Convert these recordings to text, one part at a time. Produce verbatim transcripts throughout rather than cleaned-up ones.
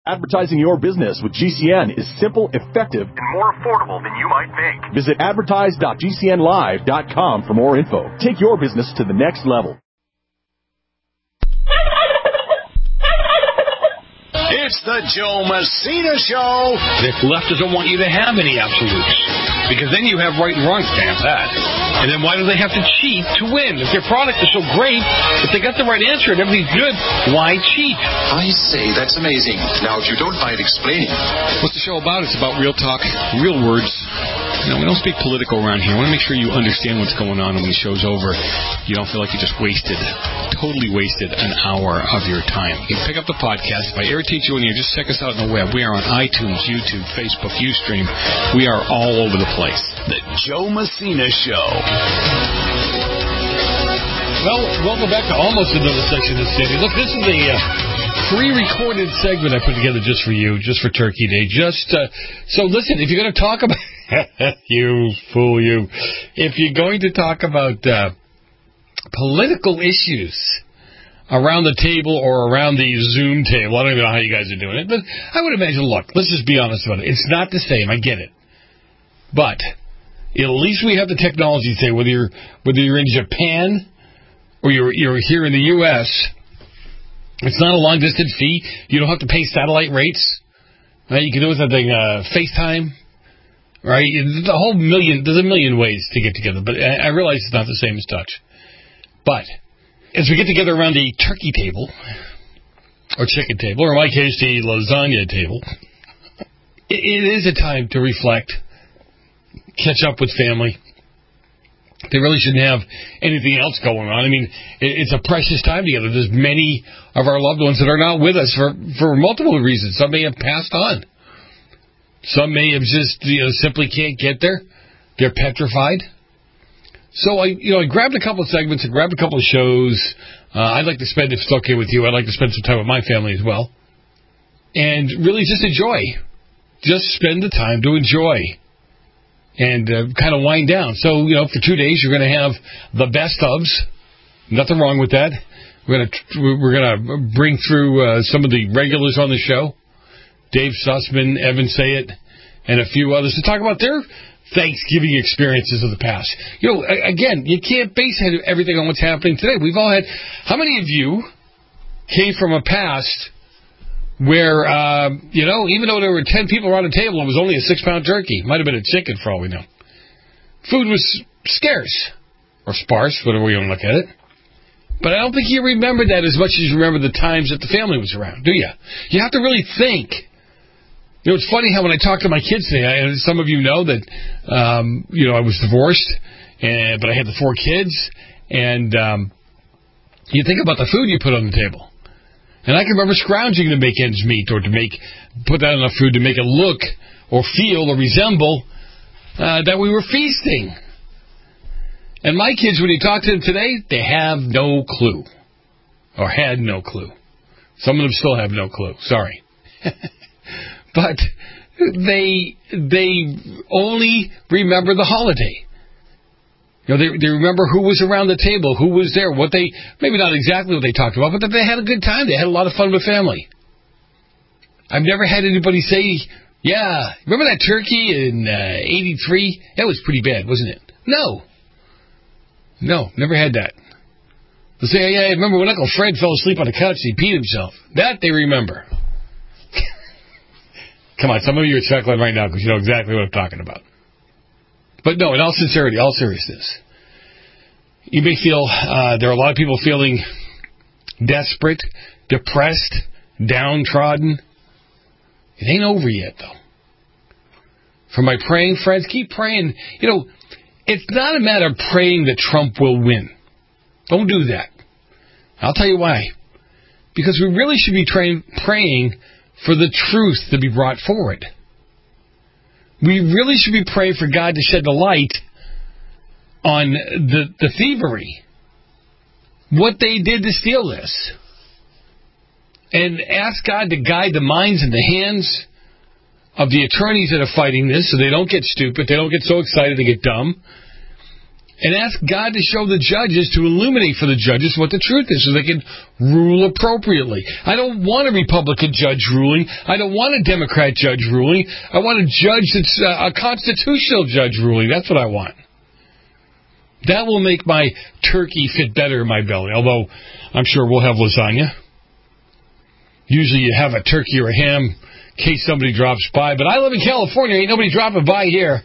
Advertising your business with G C N is simple, effective, and more affordable than you might think. Visit advertise dot g c n live dot com for more info. Take your business to the next level. It's the Joe Messina Show. This left doesn't want you to have any absolutes, because then you have right and wrong stamp that. And then why do they have to cheat to win? If their product is so great, if they got the right answer and everything's good, why cheat? I say, that's amazing. Now, if you don't mind explaining. What's the show about? It's about real talk, real words. You know, we don't speak political around here. I want to make sure you understand what's going on when the show's over. You don't feel like you just wasted, totally wasted an hour of your time. You can pick up the podcast. If I irritate you when you just check us out on the web, we are on iTunes, YouTube, Facebook, Ustream. We are all over the place. The Joe Messina Show. Well, welcome back to almost another section of the city. Look, this is a uh, pre-recorded segment I put together just for you, just for Turkey Day. Just uh, so listen, if you're going to talk about you fool you, if you're going to talk about uh, political issues around the table or around the Zoom table, I don't even know how you guys are doing it, but I would imagine. Look, let's just be honest about it. It's not the same. I get it, but at least we have the technology today. Whether you're whether you're in Japan or you're you're here in the U S, it's not a long distance fee. You don't have to pay satellite rates. Right? You can do it with something uh, FaceTime. Right? The whole million. There's a million ways to get together, but I, I realize it's not the same as touch. But as we get together around the turkey table, or chicken table, or in my case, the lasagna table, it, it is a time to reflect, catch up with family. They really shouldn't have anything else going on. I mean, it, it's a precious time together. There's many of our loved ones that are not with us for, for multiple reasons. Some may have passed on. Some may have just, you know, simply can't get there. They're petrified. So I, you know, I grabbed a couple of segments, I grabbed a couple of shows. Uh, I'd like to spend, if it's okay with you, I'd like to spend some time with my family as well. And really just enjoy. Just spend the time to enjoy. And uh, kind of wind down. So, you know, for two days you're going to have the best ofs. Nothing wrong with that. We're going to we're going to bring through uh, some of the regulars on the show. Dave Sussman, Evan Sayet, and a few others to talk about their Thanksgiving experiences of the past. You know, again, you can't base everything on what's happening today. We've all had... How many of you came from a past where, uh, you know, even though there were ten people around the table, it was only a six-pound turkey. Might have been a chicken, for all we know. Food was scarce, or sparse, whatever you want to look at it. But I don't think you remember that as much as you remember the times that the family was around, do you? You have to really think. You know, it's funny how when I talk to my kids today, I, some of you know that, um, you know, I was divorced, and but I had the four kids, and um, you think about the food you put on the table. And I can remember scrounging to make ends meet, or to make put out enough food to make it look or feel or resemble uh, that we were feasting. And my kids, when you talk to them today, they have no clue, or had no clue. Some of them still have no clue. Sorry. But they they only remember the holiday. You know, they they remember who was around the table, who was there, what they, maybe not exactly what they talked about, but that they had a good time. They had a lot of fun with family. I've never had anybody say, yeah, remember that turkey in uh, eighty-three? That was pretty bad, wasn't it? No. No, never had that. They'll say, yeah, I remember when Uncle Fred fell asleep on the couch and he peed himself. That they remember. Come on, some of you are chuckling right now because you know exactly what I'm talking about. But no, in all sincerity, all seriousness, you may feel, uh, there are a lot of people feeling desperate, depressed, downtrodden. It ain't over yet, though. For my praying friends, keep praying. You know, it's not a matter of praying that Trump will win. Don't do that. I'll tell you why. Because we really should be train, praying for the truth to be brought forward. We really should be praying for God to shed the light on the, the thievery, what they did to steal this, and ask God to guide the minds and the hands of the attorneys that are fighting this so they don't get stupid, they don't get so excited they get dumb, and ask God to show the judges, to illuminate for the judges what the truth is so they can rule appropriately. I don't want a Republican judge ruling. I don't want a Democrat judge ruling. I want a judge that's uh, a constitutional judge ruling. That's what I want. That will make my turkey fit better in my belly, although I'm sure we'll have lasagna. Usually you have a turkey or a ham in case somebody drops by, but I live in California. Ain't nobody dropping by here.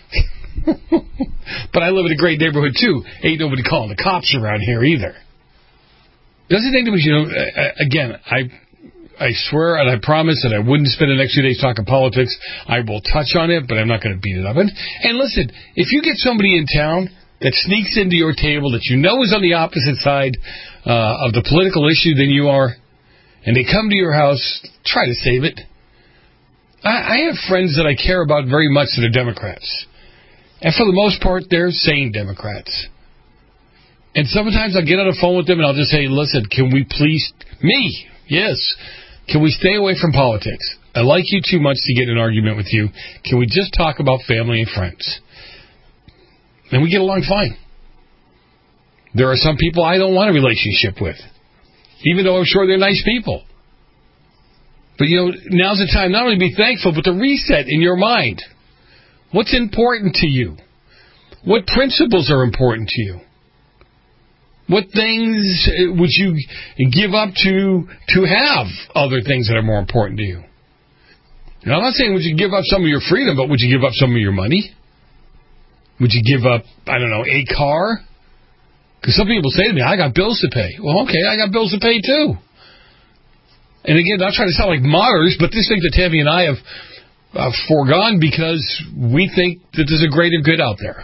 But I live in a great neighborhood, too. Ain't nobody calling the cops around here, either. Doesn't anybody, you know, again, I I swear and I promise that I wouldn't spend the next few days talking politics. I will touch on it, but I'm not going to beat it up. And, and listen, if you get somebody in town that sneaks into your table that you know is on the opposite side uh, of the political issue than you are, and they come to your house, try to save it. I, I have friends that I care about very much that are Democrats. And for the most part, they're sane Democrats. And sometimes I'll get on the phone with them and I'll just say, listen, can we please, me, yes, can we stay away from politics? I like you too much to get in an argument with you. Can we just talk about family and friends? And we get along fine. There are some people I don't want a relationship with, even though I'm sure they're nice people. But, you know, now's the time not only to be thankful, but to reset in your mind. What's important to you? What principles are important to you? What things would you give up to to have other things that are more important to you? Now, I'm not saying would you give up some of your freedom, but would you give up some of your money? Would you give up, I don't know, a car? Because some people say to me, I got bills to pay. Well, okay, I got bills to pay too. And again, not trying to sound like martyrs, but this thing that Tammy and I have uh, foregone because we think that there's a greater good out there.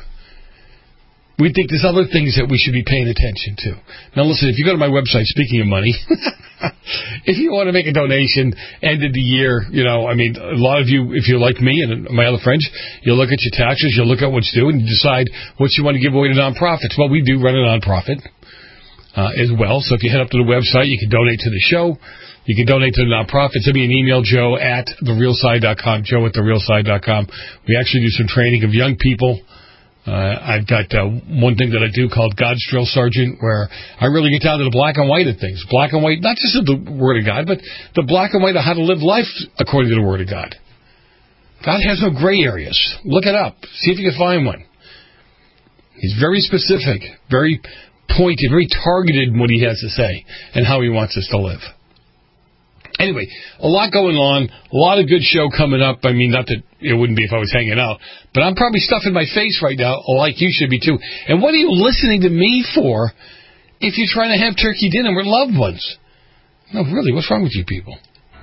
We think there's other things that we should be paying attention to. Now, listen, if you go to my website, speaking of money, if you want to make a donation, end of the year, you know, I mean, a lot of you, if you're like me and my other friends, you'll look at your taxes, you'll look at what's due, and you decide what you want to give away to nonprofits. Well, we do run a nonprofit uh, as well, so if you head up to the website, you can donate to the show. You can donate to the nonprofit. Send me an email, Joe at the real side dot com, Joe at the real side dot com. We actually do some training of young people. Uh, I've got uh, one thing that I do called God's Drill Sergeant, where I really get down to the black and white of things. Black and white, not just of the Word of God, but the black and white of how to live life according to the Word of God. God has no gray areas. Look it up. See if you can find one. He's very specific, very pointed, very targeted in what he has to say and how he wants us to live. Anyway, a lot going on, a lot of good show coming up. I mean, not that it wouldn't be if I was hanging out, but I'm probably stuffing my face right now, like you should be too. And what are you listening to me for if you're trying to have turkey dinner with loved ones? No, really, what's wrong with you people?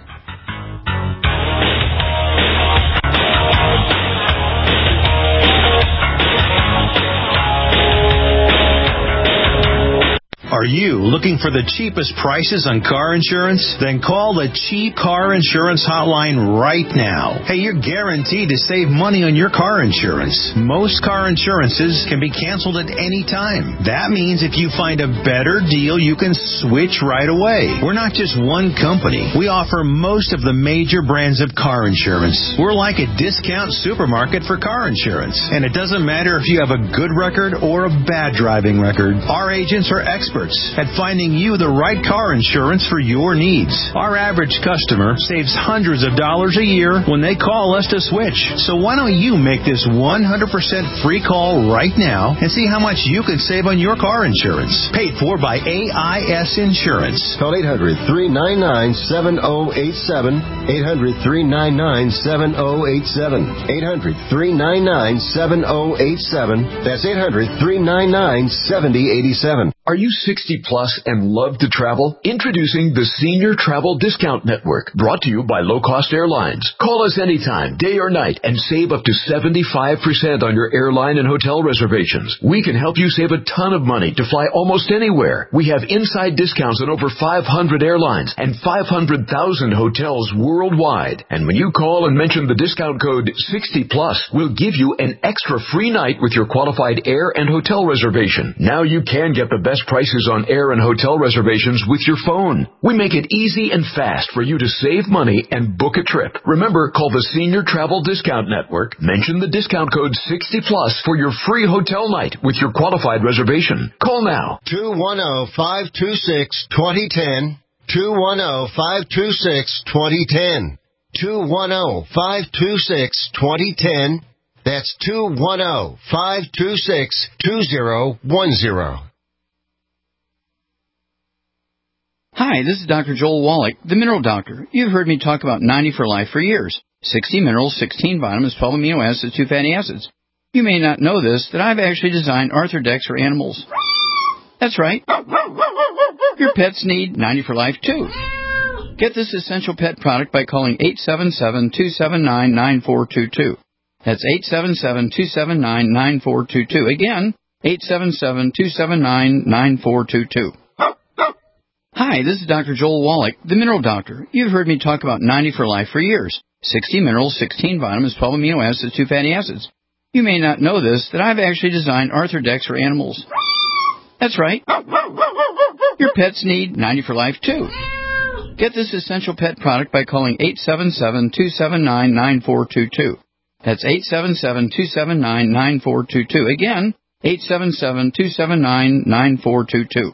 Are you looking for the cheapest prices on car insurance? Then call the Cheap Car Insurance Hotline right now. Hey, you're guaranteed to save money on your car insurance. Most car insurances can be canceled at any time. That means if you find a better deal, you can switch right away. We're not just one company. We offer most of the major brands of car insurance. We're like a discount supermarket for car insurance. And it doesn't matter if you have a good record or a bad driving record. Our agents are experts at finding you the right car insurance for your needs. Our average customer saves hundreds of dollars a year when they call us to switch. So why don't you make this one hundred percent free call right now and see how much you can save on your car insurance. Paid for by A I S Insurance. Call eight hundred, three nine nine, seven oh eight seven. eight hundred, three nine nine, seven oh eight seven. eight hundred, three nine nine, seven oh eight seven. That's eight hundred, three nine nine, seven oh eight seven. Are you sixty plus and love to travel? Introducing the Senior Travel Discount Network, brought to you by Low Cost Airlines. Call us anytime, day or night, and save up to seventy-five percent on your airline and hotel reservations. We can help you save a ton of money to fly almost anywhere. We have inside discounts on over five hundred airlines and five hundred thousand hotels worldwide. And when you call and mention the discount code sixty plus, we'll give you an extra free night with your qualified air and hotel reservation. Now you can get the best best prices on air and hotel reservations with your phone. We make it easy and fast for you to save money and book a trip. Remember, call the Senior Travel Discount Network. Mention the discount code sixty plus for your free hotel night with your qualified reservation. Call now. two one zero, five two six, two zero one zero. two one zero, five two six, two zero one zero. two one zero, five two six, two zero one zero. That's two one zero, five two six, two zero one zero. Hi, this is Doctor Joel Wallach, the Mineral Doctor. You've heard me talk about ninety for Life for years. sixty minerals, sixteen vitamins, twelve amino acids, two fatty acids. You may not know this, that I've actually designed Arthrodex for animals. That's right. Your pets need ninety for Life, too. Get this essential pet product by calling eight seven seven, two seven nine, nine four two two. That's eight seven seven, two seven nine, nine four two two. Again, eight seven seven, two seven nine, nine four two two. Hi, this is Doctor Joel Wallach, the Mineral Doctor. You've heard me talk about ninety for Life for years. sixty minerals, sixteen vitamins, twelve amino acids, two fatty acids. You may not know this, that I've actually designed Arthrodex for animals. That's right. Your pets need ninety for Life, too. Get this essential pet product by calling eight seven seven, two seven nine, nine four two two. That's eight seven seven, two seven nine, nine four two two. Again, eight seven seven, two seven nine, nine four two two.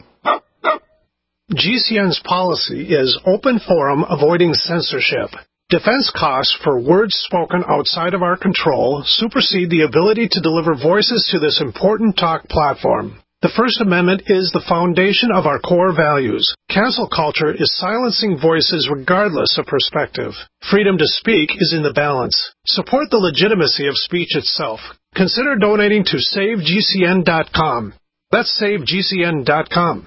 G C N's policy is open forum, avoiding censorship. Defense costs for words spoken outside of our control supersede the ability to deliver voices to this important talk platform. The First Amendment is the foundation of our core values. Cancel culture is silencing voices regardless of perspective. Freedom to speak is in the balance. Support the legitimacy of speech itself. Consider donating to save G C N dot com. That's save G C N dot com.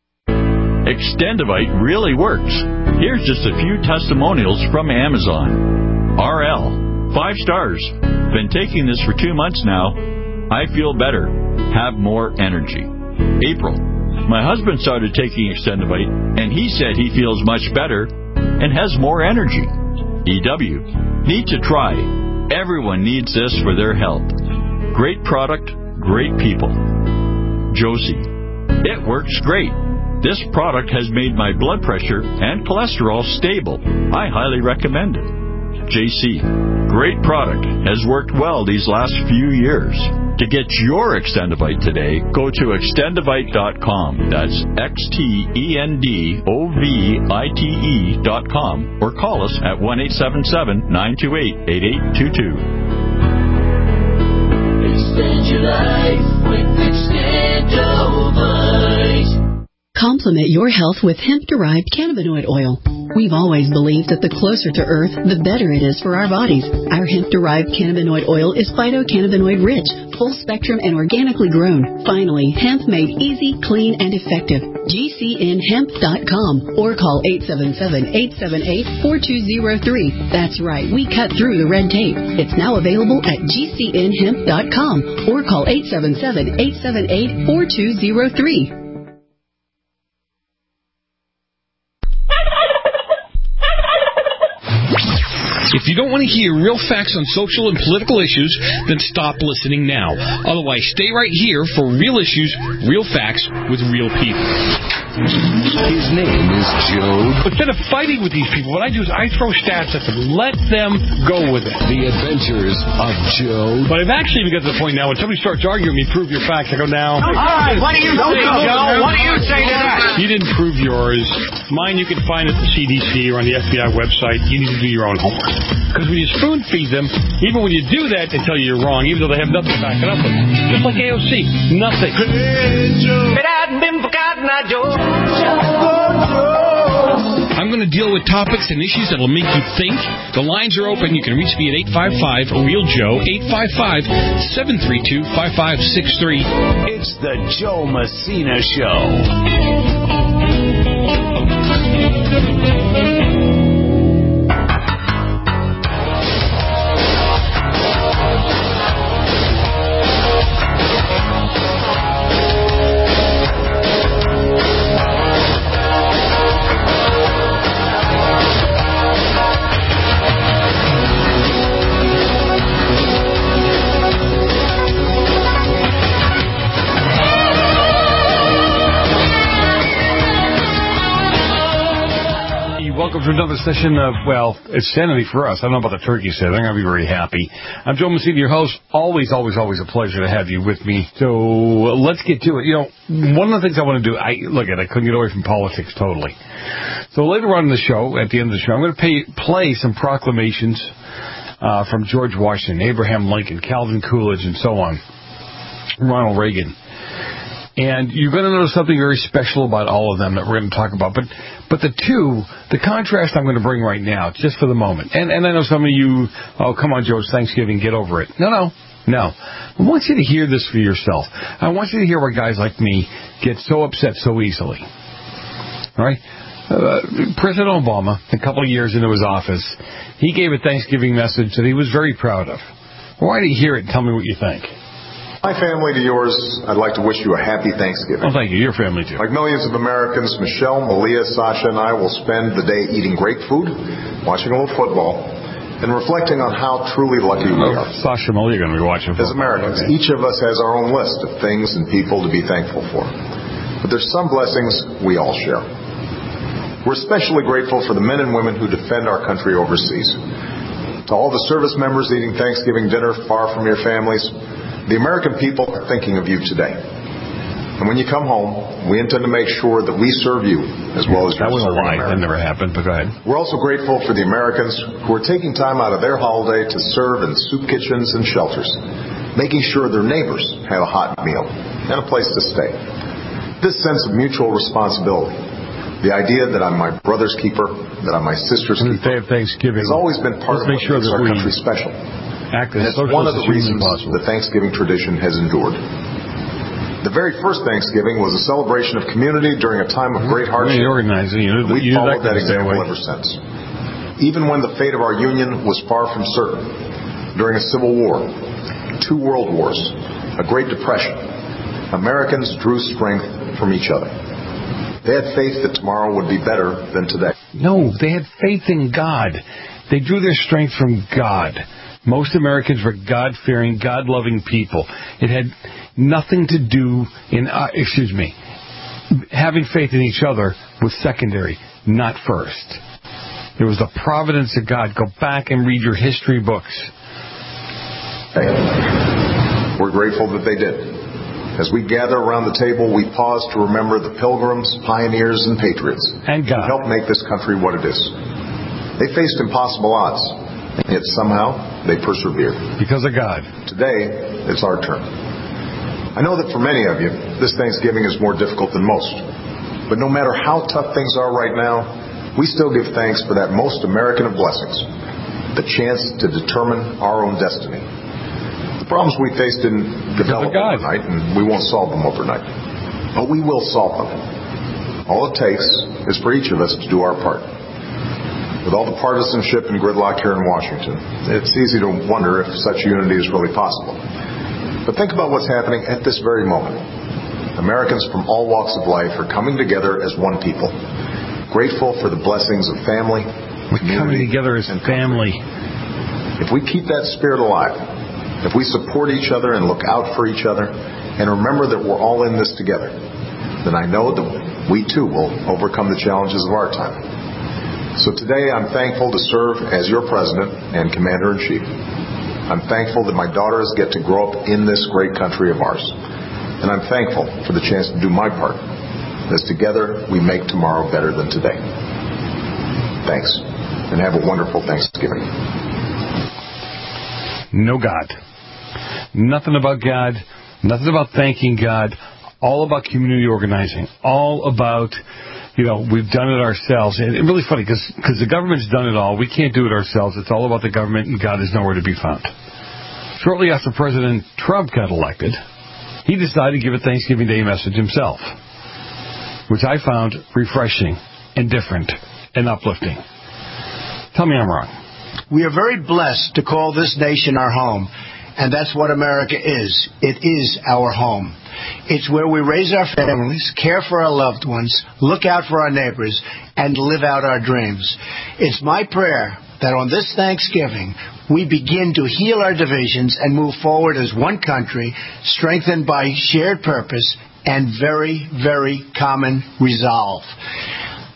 Extendivite really works. Here's just a few testimonials from Amazon. R L, five stars. Been taking this for two months now. I feel better. Have more energy. April, my husband started taking Extendivite, and he said he feels much better and has more energy. E W, need to try. Everyone needs this for their health. Great product, great people. Josie, it works great. This product has made my blood pressure and cholesterol stable. I highly recommend it. J C, great product. Has worked well these last few years. To get your Extendivite today, go to extendivite dot com. That's X T E N D O V I T E dot com. Or call us at one eight seven seven, nine two eight, eight eight two two. Extend your life with Extendivite. Complement your health with hemp-derived cannabinoid oil. We've always believed that the closer to Earth, the better it is for our bodies. Our hemp-derived cannabinoid oil is phytocannabinoid-rich, full-spectrum, and organically grown. Finally, hemp made easy, clean, and effective. G C N hemp dot com or call eight seven seven, eight seven eight, four two zero three. That's right, we cut through the red tape. It's now available at G C N hemp dot com or call eight seven seven, eight seven eight, four two zero three. If you don't want to hear real facts on social and political issues, then stop listening now. Otherwise, stay right here for real issues, real facts with real people. His name is Joe. Instead of fighting with these people, what I do is I throw stats at them. Let them go with it. The Adventures of Joe. But I've actually even got to the point now when somebody starts arguing with me, prove your facts, I go, now. All right, what do you say, Joe? What do you say to that? You didn't prove yours. Mine you can find at the C D C or on the F B I website. You need to do your own homework. Because when you spoon feed them, even when you do that, they tell you you're wrong, even though they have nothing to back it up with. Just like A O C. Nothing. If it hadn't been for Cotton Eye Joe. I'm going to deal with topics and issues that will make you think. The lines are open. You can reach me at eight five five, real Joe, eight five five, seven three two, five five six three. It's the Joe Messina Show. to another session of, well, it's sanity for us. I don't know about the turkey set. I'm going to be very happy. I'm Joe Messina, your host. Always, always, always a pleasure to have you with me. So let's get to it. You know, one of the things I want to do, I look at, I couldn't get away from politics totally. So later on in the show, at the end of the show, I'm going to pay, play some proclamations uh, from George Washington, Abraham Lincoln, Calvin Coolidge, and so on, Ronald Reagan. And you're going to notice something very special about all of them that we're going to talk about. But but the two, the contrast I'm going to bring right now, just for the moment. And, and I know some of you, oh, come on, Joe, it's Thanksgiving, get over it. No, no, no. I want you to hear this for yourself. I want you to hear why guys like me get so upset so easily. All right? Uh, President Obama, a couple of years into his office, he gave a Thanksgiving message that he was very proud of. Why don't you hear it and tell me what you think? My family to yours, I'd like to wish you a happy Thanksgiving. Well, thank you. Your family, too. Like millions of Americans, Michelle, Malia, Sasha, and I will spend the day eating great food, watching a little football, and reflecting on how truly lucky we are. Sasha and Malia are going to be watching football. As Americans, okay. Each of us has our own list of things and people to be thankful for. But there's some blessings we all share. We're especially grateful for the men and women who defend our country overseas. To all the service members eating Thanksgiving dinner far from your families, the American people are thinking of you today. And when you come home, we intend to make sure that we serve you as well as you're serving America. That never happened, but go ahead. We're also grateful for the Americans who are taking time out of their holiday to serve in soup kitchens and shelters, making sure their neighbors have a hot meal and a place to stay. This sense of mutual responsibility, the idea that I'm my brother's keeper, that I'm my sister's keeper, Day of Thanksgiving, has always been part of what sure makes our country special. Act and it's one of the reasons the Thanksgiving tradition has endured. The very first Thanksgiving was a celebration of community during a time of great hardship. Well, organizing, you know, we you followed that, that example way. ever since. Even when the fate of our union was far from certain, during a civil war, two world wars, a Great Depression, Americans drew strength from each other. They had faith that tomorrow would be better than today. No, they had faith in God. They drew their strength from God. Most Americans were God-fearing, God-loving people. It had nothing to do in, uh, excuse me, having faith in each other was secondary, not first. It was the providence of God. Go back and read your history books. Hey, we're grateful that they did. As we gather around the table, we pause to remember the pilgrims, pioneers, and patriots and God who helped make this country what it is. They faced impossible odds. Yet somehow, they persevered. Because of God. Today, it's our turn. I know that for many of you, this Thanksgiving is more difficult than most. But no matter how tough things are right now, we still give thanks for that most American of blessings, the chance to determine our own destiny. The problems we face didn't develop overnight, and we won't solve them overnight. But we will solve them. All it takes is for each of us to do our part. With all the partisanship and gridlock here in Washington, it's easy to wonder if such unity is really possible. But think about what's happening at this very moment. Americans from all walks of life are coming together as one people, grateful for the blessings of family, We're coming together as family. If we keep that spirit alive, if we support each other and look out for each other, and remember that we're all in this together, then I know that we too will overcome the challenges of our time. So today I'm thankful to serve as your president and commander-in-chief. I'm thankful that my daughters get to grow up in this great country of ours. And I'm thankful for the chance to do my part, as together we make tomorrow better than today. Thanks, and have a wonderful Thanksgiving. No God. Nothing about God. Nothing about thanking God. All about community organizing. All about... You know, we've done it ourselves. And it's really funny because the government's done it all. We can't do it ourselves. It's all about the government, and God is nowhere to be found. Shortly after President Trump got elected, he decided to give a Thanksgiving Day message himself, which I found refreshing and different and uplifting. Tell me I'm wrong. We are very blessed to call this nation our home, and that's what America is. It is our home. It's where we raise our families, care for our loved ones, look out for our neighbors, and live out our dreams. It's my prayer that on this Thanksgiving, we begin to heal our divisions and move forward as one country, strengthened by shared purpose and very, very common resolve.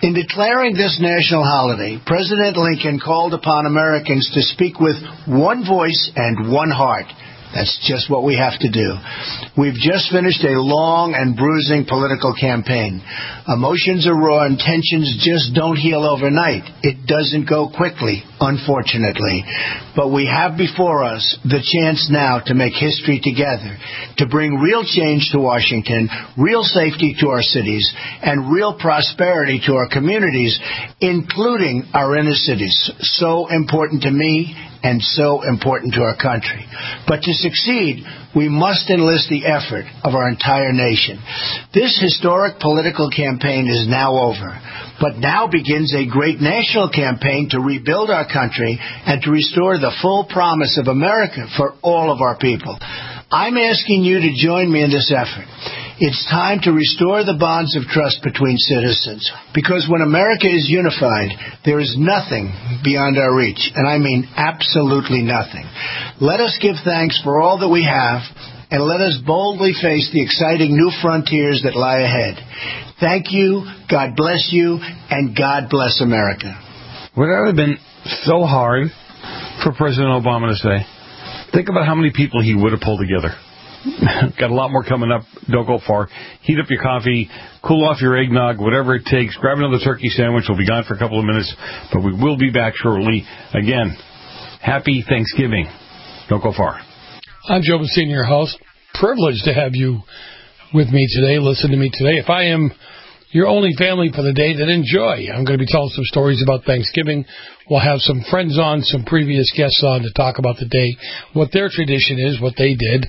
In declaring this national holiday, President Lincoln called upon Americans to speak with one voice and one heart. That's just what we have to do. We've just finished a long and bruising political campaign. Emotions are raw and tensions just don't heal overnight. It doesn't go quickly, unfortunately. But we have before us the chance now to make history together, to bring real change to Washington, real safety to our cities, and real prosperity to our communities, including our inner cities. So important to me and so important to our country. But to succeed, we must enlist the effort of our entire nation. This historic political campaign is now over, but now begins a great national campaign to rebuild our country and to restore the full promise of America for all of our people. I'm asking you to join me in this effort. It's time to restore the bonds of trust between citizens, because when America is unified, there is nothing beyond our reach, and I mean absolutely nothing. Let us give thanks for all that we have, and let us boldly face the exciting new frontiers that lie ahead. Thank you, God bless you, and God bless America. Would that have been so hard for President Obama to say? Think about how many people he would have pulled together. Got a lot more coming up. Don't go far. Heat up your coffee, cool off your eggnog, whatever it takes. Grab another turkey sandwich. We'll be gone for a couple of minutes, but we will be back shortly. Again, happy Thanksgiving. Don't go far. I'm Joe Messina, your host. Privileged to have you with me today. Listen to me today. If I am your only family for the day, then enjoy. I'm going to be telling some stories about Thanksgiving. We'll have some friends on, some previous guests on to talk about the day, what their tradition is, what they did.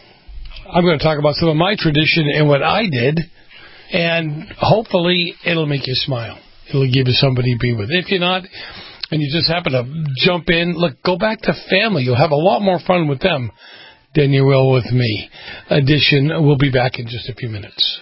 I'm going to talk about some of my tradition and what I did, and hopefully it'll make you smile. It'll give you somebody to be with. If you're not, and you just happen to jump in, look, go back to family. You'll have a lot more fun with them than you will with me. Edition, we'll be back in just a few minutes.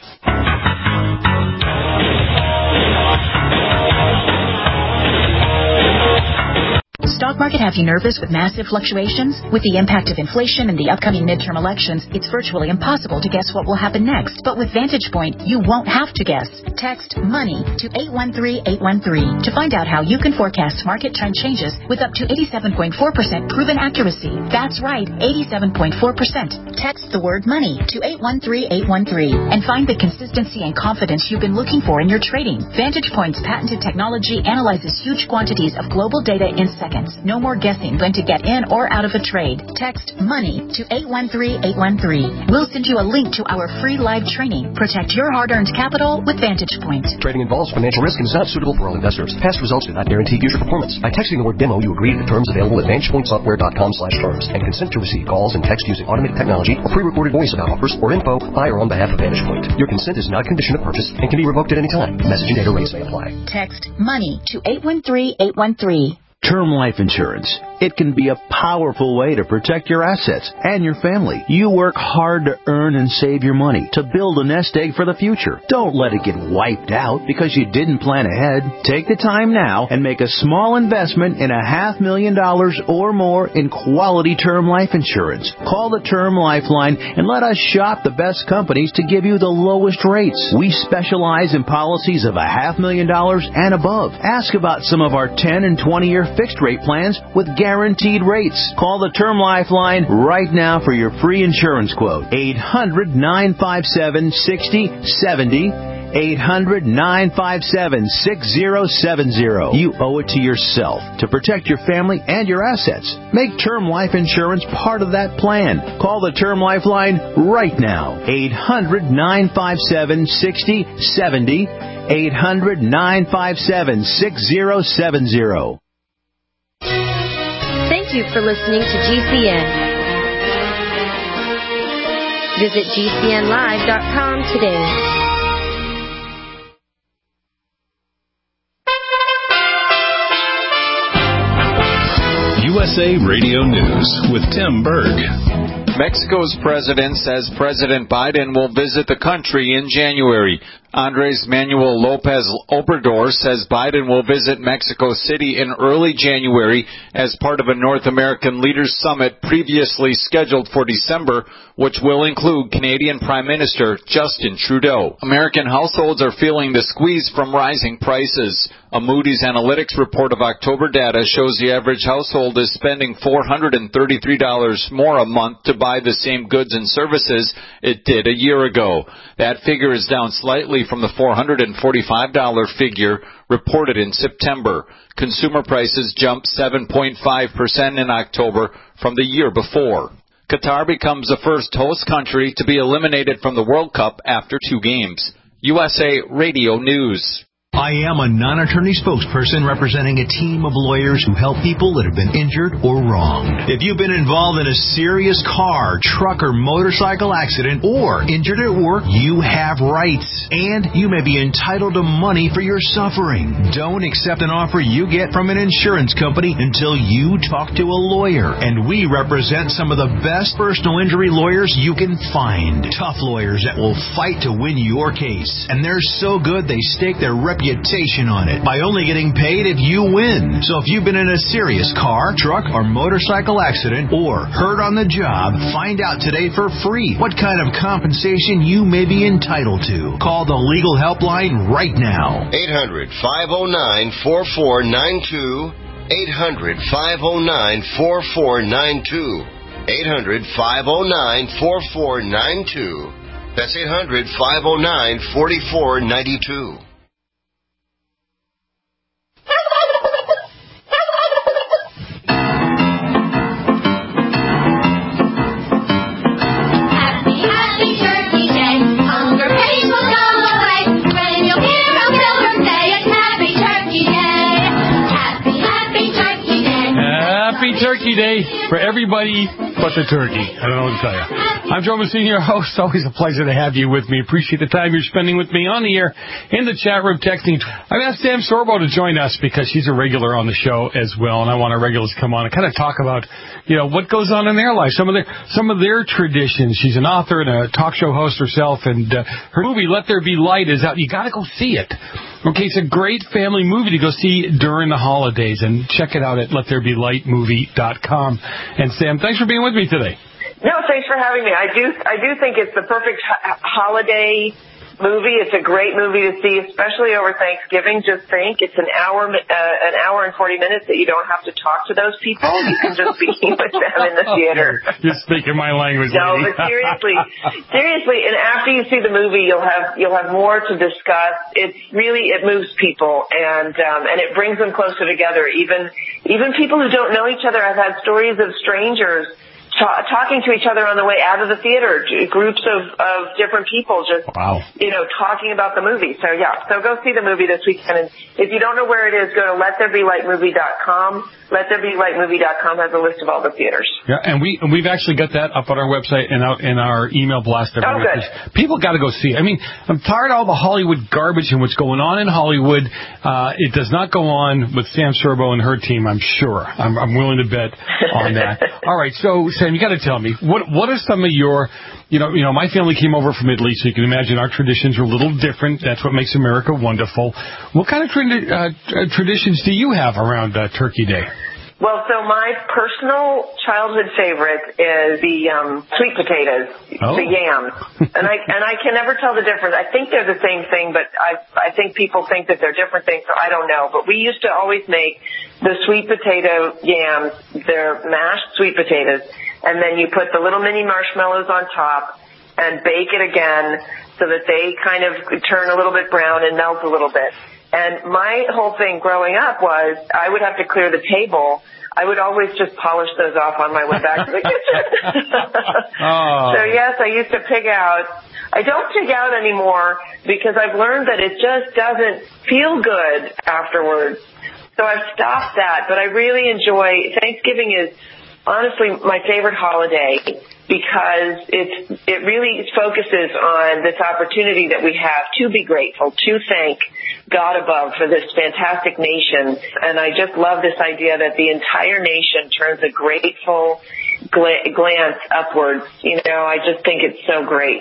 Stock market have you nervous with massive fluctuations? With the impact of inflation and the upcoming midterm elections, it's virtually impossible to guess what will happen next. But with Vantage Point, you won't have to guess. Text MONEY to eight one three eight one three to find out how you can forecast market trend changes with up to eighty-seven point four percent proven accuracy. That's right, eighty-seven point four percent. Text the word MONEY to eight one three eight one three and find the consistency and confidence you've been looking for in your trading. Vantage Point's patented technology analyzes huge quantities of global data in seconds. No more guessing when to get in or out of a trade. Text MONEY to eight one three eight one three. We'll send you a link to our free live training. Protect your hard-earned capital with Vantage Point. Trading involves financial risk and is not suitable for all investors. Past results do not guarantee future performance. By texting the word demo, you agree to the terms available at vantagepointsoftware.com slash terms and consent to receive calls and text using automated technology or pre-recorded voice about offers or info by or on behalf of Vantage Point. Your consent is not a condition of purchase and can be revoked at any time. Message and data rates may apply. Text MONEY to eight one three eight one three. Term life insurance. It can be a powerful way to protect your assets and your family. You work hard to earn and save your money to build a nest egg for the future. Don't let it get wiped out because you didn't plan ahead. Take the time now and make a small investment in a half million dollars or more in quality term life insurance. Call the Term Lifeline and let us shop the best companies to give you the lowest rates. We specialize in policies of a half million dollars and above. Ask about some of our ten and twenty year fixed rate plans with guaranteed rates. Call the Term Lifeline right now for your free insurance quote. eight hundred nine five seven six zero seven zero. eight hundred nine five seven six zero seven zero. You owe it to yourself to protect your family and your assets. Make term life insurance part of that plan. Call the Term Lifeline right now. eight hundred nine five seven six zero seven zero. eight hundred nine five seven six zero seven zero. Thank you for listening to G C N. Visit G C N live dot com today. U S A Radio News with Tim Berg. Mexico's president says President Biden will visit the country in January. Andres Manuel Lopez Obrador says Biden will visit Mexico City in early January as part of a North American Leaders Summit previously scheduled for December, which will include Canadian Prime Minister Justin Trudeau. American households are feeling the squeeze from rising prices. A Moody's Analytics report of October data shows the average household is spending four hundred thirty-three dollars more a month to buy the same goods and services it did a year ago. That figure is down slightly from the four hundred forty-five dollars figure reported in September. Consumer prices jumped seven point five percent in October from the year before. Qatar becomes the first host country to be eliminated from the World Cup after two games. U S A Radio News. I am a non-attorney spokesperson representing a team of lawyers who help people that have been injured or wronged. If you've been involved in a serious car, truck, or motorcycle accident or injured at work, you have rights, and you may be entitled to money for your suffering. Don't accept an offer you get from an insurance company until you talk to a lawyer, and we represent some of the best personal injury lawyers you can find. Tough lawyers that will fight to win your case, and they're so good they stake their reputation on it by only getting paid if you win. So if you've been in a serious car, truck, or motorcycle accident or hurt on the job, find out today for free what kind of compensation you may be entitled to. Call the legal helpline right now. eight hundred, five oh nine, four four nine two. eight hundred, five oh nine, four four nine two. eight hundred, five oh nine, four four nine two. That's eight hundred, five oh nine, four four nine two. Turkey Day for everybody but the turkey. I don't know what to tell you. I'm Joe Messina, your host. Always a pleasure to have you with me. Appreciate the time you're spending with me on the air, in the chat room, texting. I've asked Sam Sorbo to join us because she's a regular on the show as well, and I want our regulars to come on and kind of talk about, you know, what goes on in their life, some of their some of their traditions. She's an author and a talk show host herself, and uh, her movie Let There Be Light is out. You got to go see it. Okay, it's a great family movie to go see during the holidays, and check it out at let there be light movie dot com. And Sam, thanks for being with me today. No, thanks for having me. I do, I do think it's the perfect ho- holiday movie. It's a great movie to see, especially over Thanksgiving. Just think, it's an hour, uh, an hour and forty minutes that you don't have to talk to those people. You can just be with them in the theater. You're speaking my language, no, lady. but seriously, seriously, and after you see the movie, you'll have you'll have more to discuss. It's really it moves people, and um, and it brings them closer together. Even even people who don't know each other. I've had stories of strangers Ta- talking to each other on the way out of the theater, groups of, of different people just, wow. you know, talking about the movie. So, yeah, so go see the movie this weekend. And if you don't know where it is, go to let there be light movie dot com. let there be light movie dot com has a list of all the theaters. Yeah, and, we, and we've actually got that up on our website and out in our email blast every oh, week. Good. People got to go see it. I mean, I'm tired of all the Hollywood garbage and what's going on in Hollywood. Uh, it does not go on with Sam Sorbo and her team, I'm sure. I'm, I'm willing to bet on that. All right, so, Sam, you got to tell me, what what are some of your, you know, you know, my family came over from Italy, so you can imagine our traditions are a little different. That's what makes America wonderful. What kind of tra- uh, traditions do you have around uh, Turkey Day? Well, so my personal childhood favorite is the um, sweet potatoes, oh. the yams, and I and I can never tell the difference. I think they're the same thing, but I I think people think that they're different things, so I don't know. But we used to always make the sweet potato yams. They're mashed sweet potatoes, and then you put the little mini marshmallows on top and bake it again so that they kind of turn a little bit brown and melt a little bit. And my whole thing growing up was I would have to clear the table. I would always just polish those off on my way back to the kitchen. oh. So, yes, I used to pig out. I don't pig out anymore because I've learned that it just doesn't feel good afterwards. So I've stopped that. But I really enjoy – Thanksgiving is honestly my favorite holiday because it's, it really focuses on this opportunity that we have to be grateful, to thank God above for this fantastic nation. And I just love this idea that the entire nation turns a grateful gl- glance upwards. You know, I just think it's so great.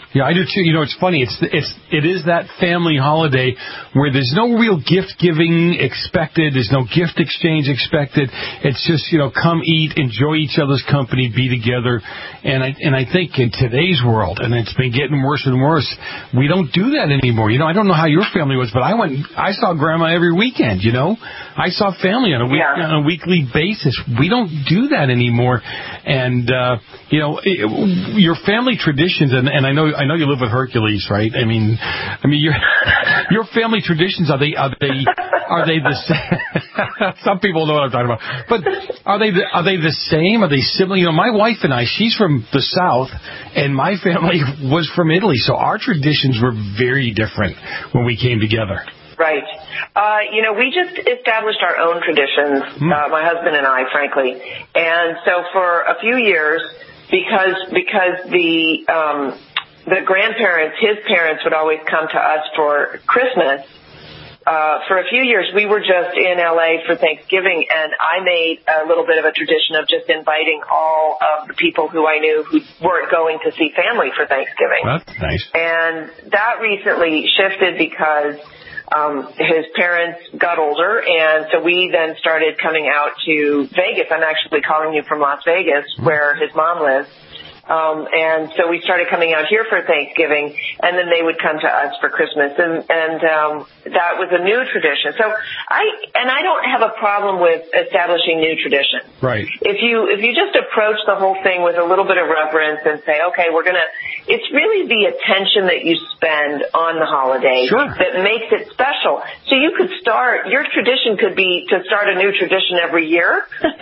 Yeah, I do too. You know, it's funny. It's it's it is that family holiday where there's no real gift giving expected. There's no gift exchange expected. It's just, you know, come eat, enjoy each other's company, be together. And I and I think in today's world, and it's been getting worse and worse, we don't do that anymore. You know, I don't know how your family was, but I went, I saw Grandma every weekend. You know, I saw family on a week Yeah. on a weekly basis. We don't do that anymore. And uh, you know, it, your family traditions, and, and I know. I know you live with Hercules, right? I mean, I mean, your your family traditions, are they are they are they the same? Some people know what I'm talking about, but are they the, are they the same? Are they similar? You know, my wife and I, she's from the South, and my family was from Italy, so our traditions were very different when we came together. Right. Uh, you know, we just established our own traditions, uh, my husband and I, frankly. And so for a few years, because because the um, the grandparents, his parents, would always come to us for Christmas. Uh, for a few years, we were just in L A for Thanksgiving, and I made a little bit of a tradition of just inviting all of the people who I knew who weren't going to see family for Thanksgiving. That's nice. And that recently shifted because um, his parents got older, and so we then started coming out to Vegas. I'm actually calling you from Las Vegas, where his mom lives. Um, and so we started coming out here for Thanksgiving, and then they would come to us for Christmas, and, and um, that was a new tradition. So I and I don't have a problem with establishing new traditions. Right. If you if you just approach the whole thing with a little bit of reverence and say, okay, we're gonna. It's really the attention that you spend on the holiday Sure. that makes it special. So you could start your tradition could be to start a new tradition every year.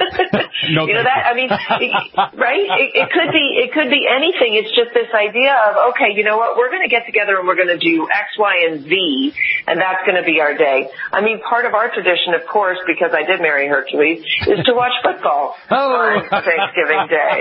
No, you know that I mean, it, right? It, it could be it could be anything. It's just this idea of, okay, you know what? We're going to get together and we're going to do X, Y, and Z, and that's going to be our day. I mean, part of our tradition, of course, because I did marry Hercules, is to watch football oh. on Thanksgiving Day.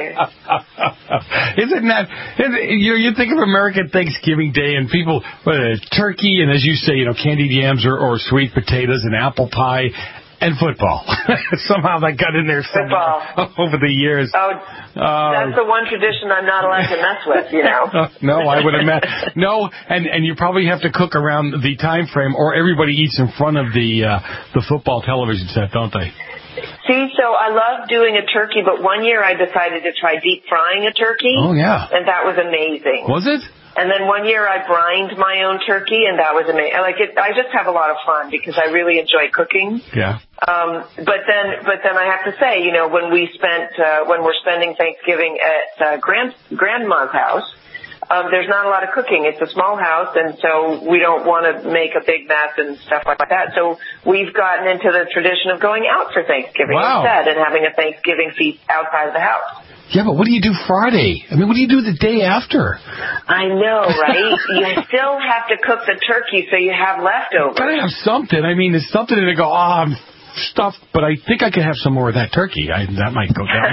Isn't that, you, you think of American Thanksgiving Day and people, uh, turkey and, as you say, you know, candied yams or, or sweet potatoes and apple pie and football. Somehow that got in there somewhere over the years. Oh, uh, that's the one tradition I'm not allowed to mess with, you know. No, I would imagine. No, and, and you probably have to cook around the time frame, or everybody eats in front of the uh, the football television set, don't they? See, so I love doing a turkey, but one year I decided to try deep frying a turkey. Oh, yeah. And that was amazing. Was it? And then one year I brined my own turkey, and that was amazing. Like it, I just have a lot of fun because I really enjoy cooking. Yeah. Um, but then, but then I have to say, you know, when we spent, uh, when we're spending Thanksgiving at uh, grand, grandma's house, um, there's not a lot of cooking. It's a small house, and so we don't want to make a big mess and stuff like that. So we've gotten into the tradition of going out for Thanksgiving Wow. instead and having a Thanksgiving feast outside of the house. Yeah, but what do you do Friday? I mean, what do you do the day after? I know, right? You still have to cook the turkey so you have leftovers. Gotta have something. I mean, there's something to go, oh, I'm stuffed, but I think I could have some more of that turkey. I, that might go down.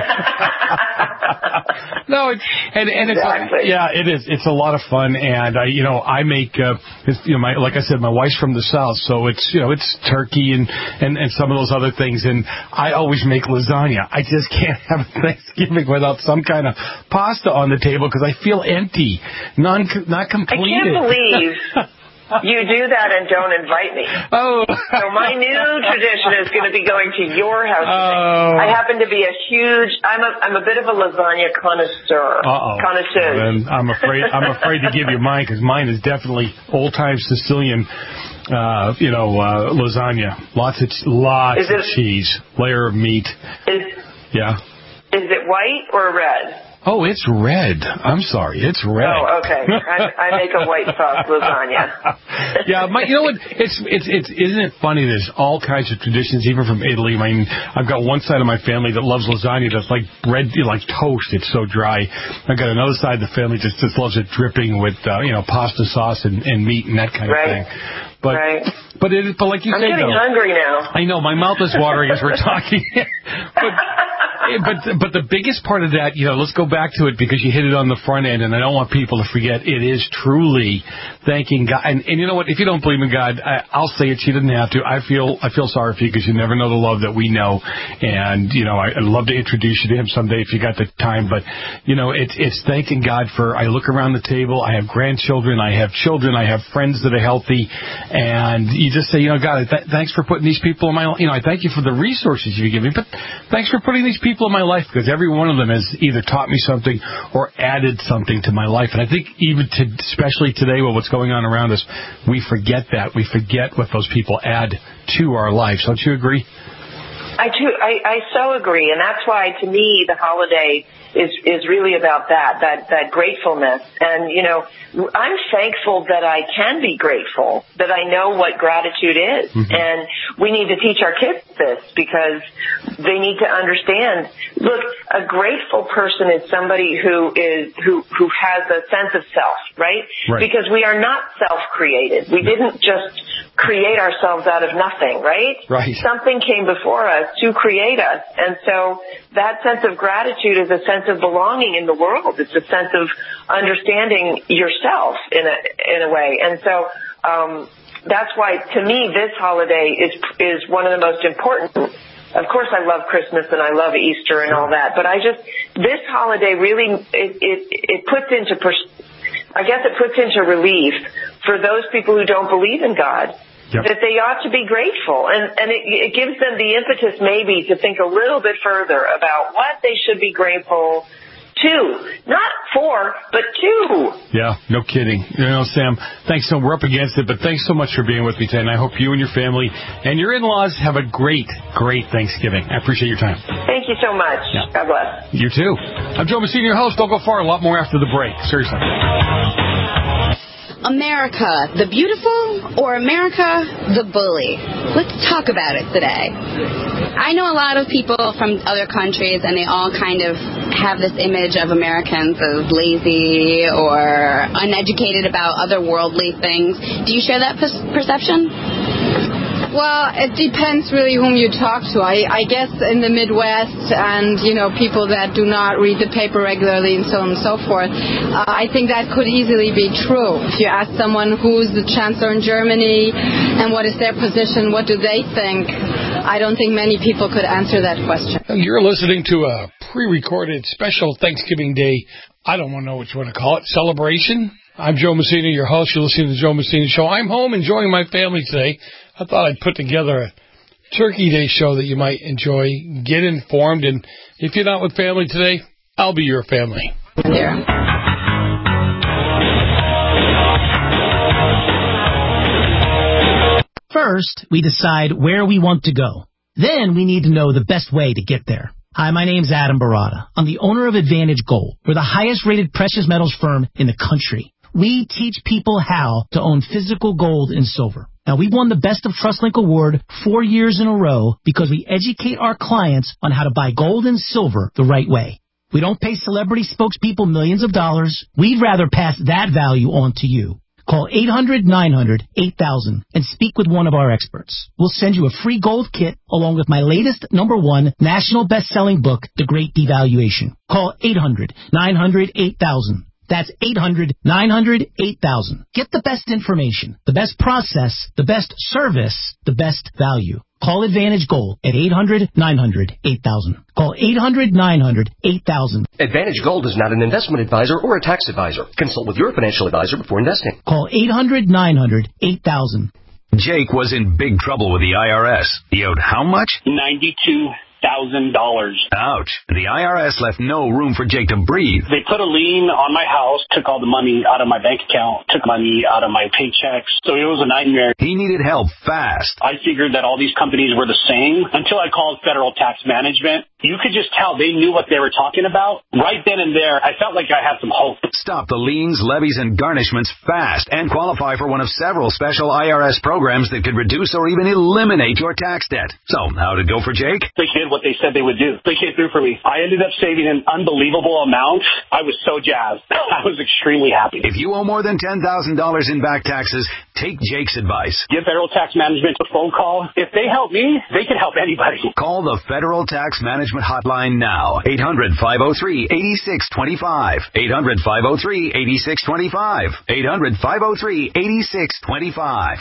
No, it's, and, and it's, Exactly. yeah, it is. It's a lot of fun. And I, you know, I make, uh, it's, you know, my, like I said, my wife's from the South, so it's, you know, it's turkey and, and, and some of those other things. And I always make lasagna. I just can't have Thanksgiving without some kind of pasta on the table because I feel empty, non, not completed. I can't believe you do that and don't invite me. Oh. So my new tradition is going to be going to your house. Oh. I happen to be a huge, I'm a, I'm a bit of a lasagna connoisseur. Uh-oh. Connoisseur. Then I'm afraid I'm afraid to give you mine because mine is definitely old-time Sicilian, uh, you know, uh, lasagna. Lots of lots Is it- of cheese, layer of meat. Is, Yeah. is it white or red? Oh, it's red. I'm sorry, it's red. Oh, okay. I, I make a white sauce lasagna. Yeah, my, you know what? It's it's it's isn't it funny? There's all kinds of traditions, even from Italy. I mean, I've got one side of my family that loves lasagna that's like bread, like toast. It's so dry. I've got another side of the family that just loves it dripping with uh, you know pasta sauce and, and meat and that kind of Right. thing. But Right. but it but like you I'm say getting though, hungry now. I know my mouth is watering as we're talking. but but but the biggest part of that, you know, let's go back to it because you hit it on the front end, and I don't want people to forget it is truly thanking God. And, and you know what? If you don't believe in God, I, I'll say it. You didn't have to. I feel I feel sorry for you because you never know the love that we know. And you know, I, I'd love to introduce you to him someday if you got the time. But you know, it's it's thanking God for. I look around the table. I have grandchildren. I have children. I have friends that are healthy, and you just say, you know, God, th- thanks for putting these people in my life. You know, I thank you for the resources you give me, but thanks for putting these people in my life because every one of them has either taught me something or added something to my life. And I think even to, especially today with what's going on around us, we forget that. We forget what those people add to our lives. Don't you agree? I do. I, I so agree, and that's why, to me, the holiday is is really about that, that that gratefulness. And you know, I'm thankful that I can be grateful, that I know what gratitude is, mm-hmm. and we need to teach our kids this because they need to understand. Look, a grateful person is somebody who is who who has a sense of self, right? right? Because we are not self-created. We didn't just create ourselves out of nothing, right? Right. Something came before us to create us. And so that sense of gratitude is a sense of belonging in the world. It's a sense of understanding yourself in a in a way. And so um, that's why, to me, this holiday is is one of the most important. Of course, I love Christmas and I love Easter and all that, but I just, this holiday really, it, it, it puts into pers- I guess it puts into relief for those people who don't believe in God, yep. that they ought to be grateful. And, and it, it gives them the impetus maybe to think a little bit further about what they should be grateful to. Not for, but to. Yeah, no kidding. You know, Sam, thanks so we're up against it, but thanks so much for being with me today. And I hope you and your family and your in-laws have a great, great Thanksgiving. I appreciate your time. Thank you so much. Yeah. God bless. You too. I'm Joe Messina, your host. Don't go far. A lot more after the break. Seriously. America the beautiful or America the bully? Let's talk about it today. I know a lot of people from other countries, and they all kind of have this image of Americans as lazy or uneducated about other worldly things. Do you share that per- perception? Well, it depends really whom you talk to. I, I guess in the Midwest and, you know, people that do not read the paper regularly and so on and so forth, uh, I think that could easily be true. If you ask someone who's the chancellor in Germany and what is their position, what do they think, I don't think many people could answer that question. You're listening to a pre-recorded special Thanksgiving Day, I don't want to know what you want to call it, celebration. I'm Joe Messina, your host. You're listening to the Joe Messina Show. I'm home enjoying my family today. I thought I'd put together a Turkey Day show that you might enjoy, get informed, and if you're not with family today, I'll be your family. Yeah. First, we decide where we want to go. Then we need to know the best way to get there. Hi, my name's Adam Barada. I'm the owner of Advantage Gold. We're the highest-rated precious metals firm in the country. We teach people how to own physical gold and silver. Now, we've won the Best of TrustLink Award four years in a row because we educate our clients on how to buy gold and silver the right way. We don't pay celebrity spokespeople millions of dollars. We'd rather pass that value on to you. Call eight hundred nine hundred eight thousand and speak with one of our experts. We'll send you a free gold kit along with my latest number one national best-selling book, The Great Devaluation. Call eight hundred nine hundred eight thousand. That's eight hundred nine hundred eight thousand. Get the best information, the best process, the best service, the best value. Call Advantage Gold at eight hundred nine hundred eight thousand. Call eight hundred nine hundred eight thousand. Advantage Gold is not an investment advisor or a tax advisor. Consult with your financial advisor before investing. Call eight hundred nine hundred eight thousand. Jake was in big trouble with the I R S. He owed how much? ninety-two thousand dollars. Ouch. The I R S left no room for Jake to breathe. They put a lien on my house, took all the money out of my bank account, took money out of my paychecks. So it was a nightmare. He needed help fast. I figured that all these companies were the same until I called Federal Tax Management. You could just tell they knew what they were talking about. Right then and there, I felt like I had some hope. Stop the liens, levies, and garnishments fast and qualify for one of several special I R S programs that could reduce or even eliminate your tax debt. So, how'd it go for Jake? They did what they said they would do. They came through for me. I ended up saving an unbelievable amount. I was so jazzed. I was extremely happy. If you owe more than ten thousand dollars in back taxes, Take Jake's advice. Give Federal Tax Management a phone call. If they help me, they can help anybody. Call the Federal Tax Management Hotline now. eight hundred, five oh three, eight six two five. eight hundred, five oh three, eight six two five. eight hundred, five oh three, eight six two five.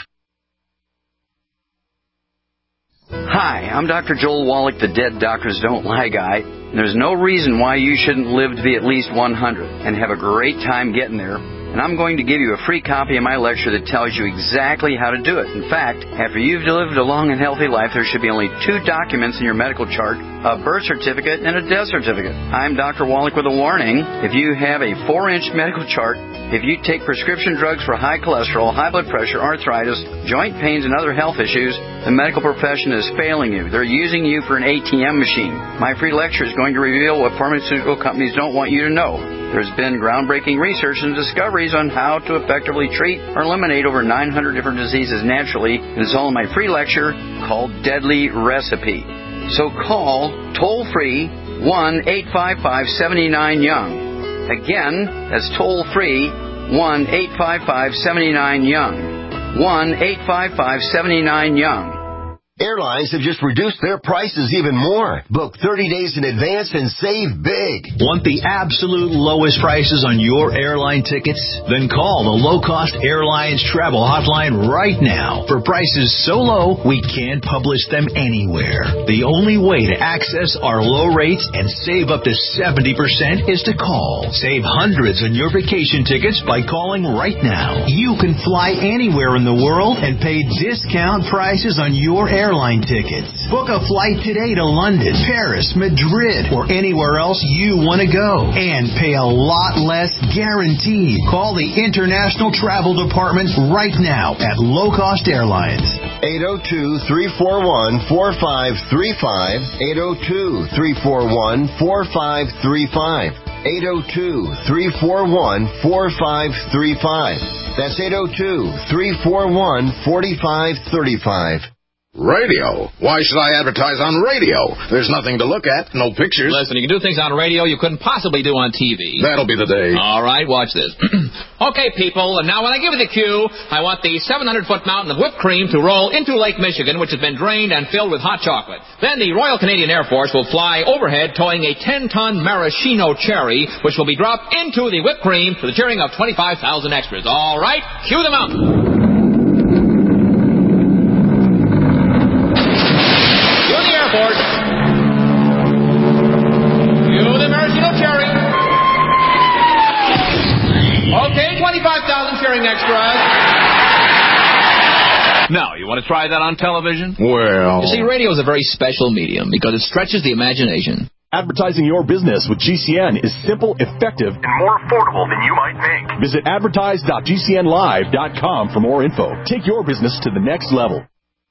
Hi, I'm Doctor Joel Wallach, the Dead Doctors Don't Lie guy. There's no reason why you shouldn't live to be at least one hundred and have a great time getting there. And I'm going to give you a free copy of my lecture that tells you exactly how to do it. In fact, after you've lived a long and healthy life, there should be only two documents in your medical chart, a birth certificate and a death certificate. I'm Doctor Wallach with a warning. If you have a four-inch medical chart, if you take prescription drugs for high cholesterol, high blood pressure, arthritis, joint pains, and other health issues, the medical profession is failing you. They're using you for an A T M machine. My free lecture is going to reveal what pharmaceutical companies don't want you to know. There's been groundbreaking research and discoveries on how to effectively treat or eliminate over nine hundred different diseases naturally, and it's all in my free lecture called Deadly Recipe. So call toll-free one eight five five, seven nine Young. Again, that's toll-free one eight five five, seven nine Young. one eight five five, seven nine Young. Airlines have just reduced their prices even more. Book thirty days in advance and save big. Want the absolute lowest prices on your airline tickets? Then call the Low Cost Airlines Travel Hotline right now. For prices so low, we can't publish them anywhere. The only way to access our low rates and save up to seventy percent is to call. Save hundreds on your vacation tickets by calling right now. You can fly anywhere in the world and pay discount prices on your airline airline tickets. Book a flight today to London, Paris, Madrid, or anywhere else you want to go. And pay a lot less guaranteed. Call the International Travel Department right now at Low Cost Airlines. eight oh two, three four one, four five three five. eight oh two, three four one, four five three five. eight oh two, three four one, four five three five. That's eight oh two, three four one, four five three five. Radio? Why should I advertise on radio? There's nothing to look at, no pictures. Listen, you can do things on radio you couldn't possibly do on T V. That'll be the day. All right, watch this. Okay, people, and now when I give you the cue, I want the seven hundred foot mountain of whipped cream to roll into Lake Michigan, which has been drained and filled with hot chocolate. Then the Royal Canadian Air Force will fly overhead towing a ten ton maraschino cherry, which will be dropped into the whipped cream to the cheering of twenty-five thousand extras. All right, cue the mountain. twenty-five thousand cheering extras. Now, you want to try that on television? Well... You see, radio is a very special medium because it stretches the imagination. Advertising your business with G C N is simple, effective, and more affordable than you might think. Visit advertise dot g c n live dot com for more info. Take your business to the next level.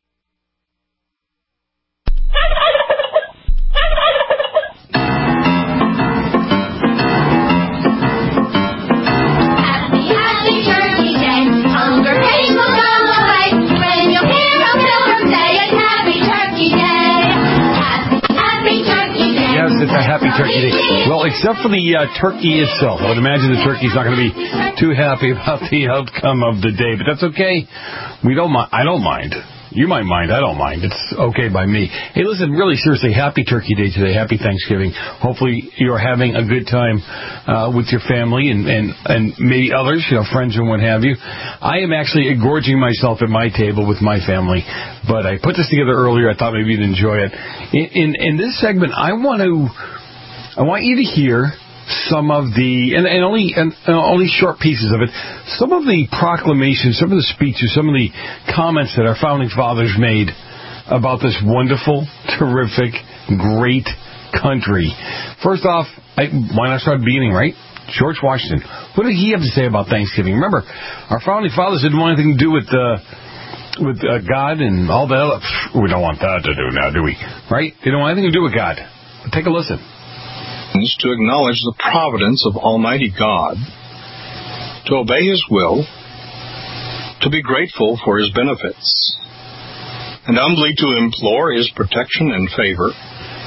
It's a happy Turkey Day. Well, except for the uh, turkey itself. I would imagine the turkey's not going to be too happy about the outcome of the day, but that's okay. We don't mind. I don't mind. You might mind. I don't mind. It's okay by me. Hey, listen, really seriously, happy Turkey Day today. Happy Thanksgiving. Hopefully you're having a good time uh, with your family and, and, and maybe others, you know, friends and what have you. I am actually gorging myself at my table with my family, but I put this together earlier. I thought maybe you'd enjoy it. In, in, in this segment, I want to, I want you to hear some of the, and, and only and, uh, only short pieces of it, some of the proclamations, some of the speeches, some of the comments that our founding fathers made about this wonderful, terrific, great country. First off, I, why not start beginning, right? George Washington. What did he have to say about Thanksgiving? Remember, our founding fathers didn't want anything to do with uh, with uh, God and all that other. We don't want that to do now, do we? Right? They don't want anything to do with God. But take a listen. To acknowledge the providence of Almighty God, to obey His will, to be grateful for His benefits, and humbly to implore His protection and favor,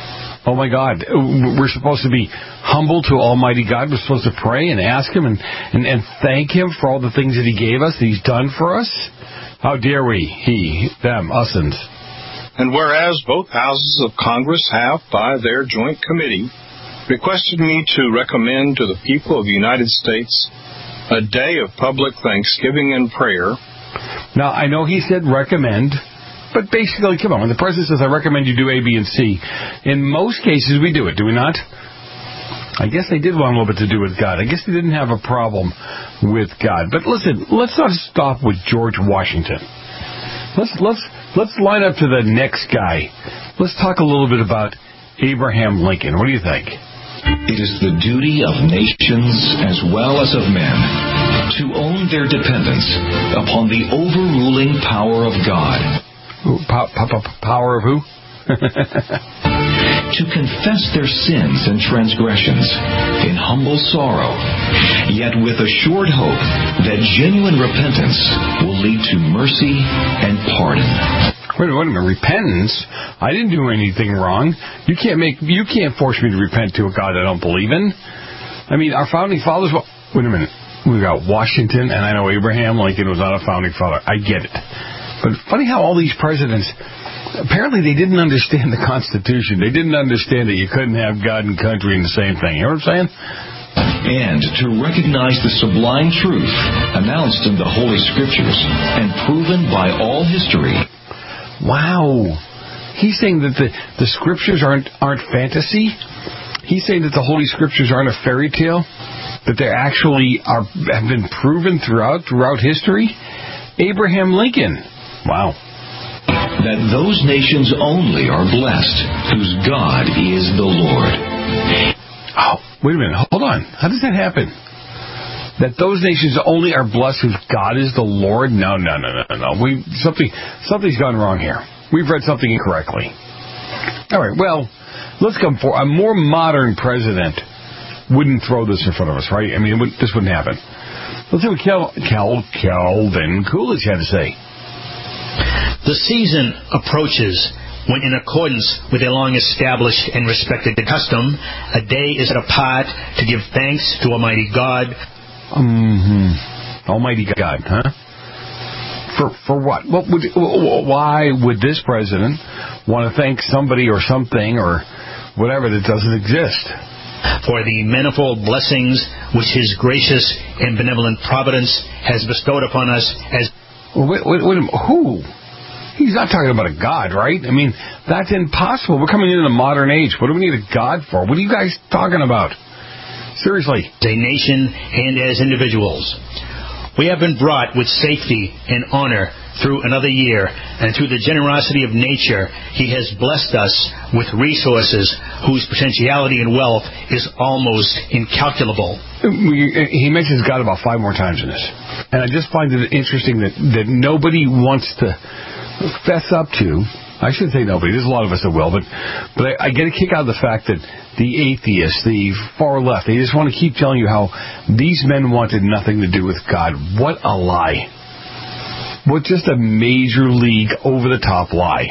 Oh, my God. We're supposed to be humble to Almighty God. We're supposed to pray and ask Him and, and, and thank Him for all the things that He gave us, that He's done for us. How dare we? He, them, us'ns. And whereas both houses of Congress have, by their joint committee, requested me to recommend to the people of the United States a day of public thanksgiving and prayer. Now, I know he said recommend, but basically, come on, when the president says, I recommend you do A, B, and C, in most cases we do it, do we not? I guess they did want a little bit to do with God. I guess they didn't have a problem with God. But listen, let's not stop with George Washington. Let's let's let's line up to the next guy. Let's talk a little bit about Abraham Lincoln. What do you think? It is the duty of nations as well as of men to own their dependence upon the overruling power of God. Ooh, po- po- po- power of who? To confess their sins and transgressions in humble sorrow, yet with assured hope that genuine repentance will lead to mercy and pardon. Wait, wait a minute, repentance? I didn't do anything wrong. You can't make, you can't force me to repent to a God I don't believe in. I mean, our founding fathers. Wait a minute, we got Washington, and I know Abraham Lincoln was not a founding father. I get it, but funny how all these presidents. Apparently they didn't understand the Constitution. They didn't understand that you couldn't have God and country in the same thing. You know what I'm saying? And to recognize the sublime truth announced in the Holy Scriptures and proven by all history. Wow. He's saying that the, the Scriptures aren't aren't fantasy. He's saying that the Holy Scriptures aren't a fairy tale. That they actually are have been proven throughout throughout history. Abraham Lincoln. Wow. That those nations only are blessed whose God is the Lord. Oh, wait a minute. Hold on. How does that happen? That those nations only are blessed whose God is the Lord? No, no, no, no, no. We something something's gone wrong here. We've read something incorrectly. All right. Well, let's come for a more modern president wouldn't throw this in front of us, right? I mean, it would, this wouldn't happen. Let's see what Cal, Cal, Calvin Coolidge had to say. The season approaches when, in accordance with a long-established and respected custom, a day is set apart to give thanks to Almighty God. Mm-hmm. Almighty God, huh? For for what? What would? Why would this president want to thank somebody or something or whatever that doesn't exist? For the manifold blessings which His gracious and benevolent providence has bestowed upon us as... Well, wait, wait, wait a minute. Who? He's not talking about a God, right? I mean, that's impossible. We're coming into the modern age. What do we need a God for? What are you guys talking about? Seriously. As a nation and as individuals, we have been brought with safety and honor through another year, and through the generosity of nature, He has blessed us with resources whose potentiality and wealth is almost incalculable. He mentions God about five more times in this. And I just find it interesting that, that nobody wants to fess up to, I shouldn't say nobody, there's a lot of us that will, but but I, I get a kick out of the fact that the atheists, the far left, they just want to keep telling you how these men wanted nothing to do with God. What a lie. What just a major league over-the-top lie.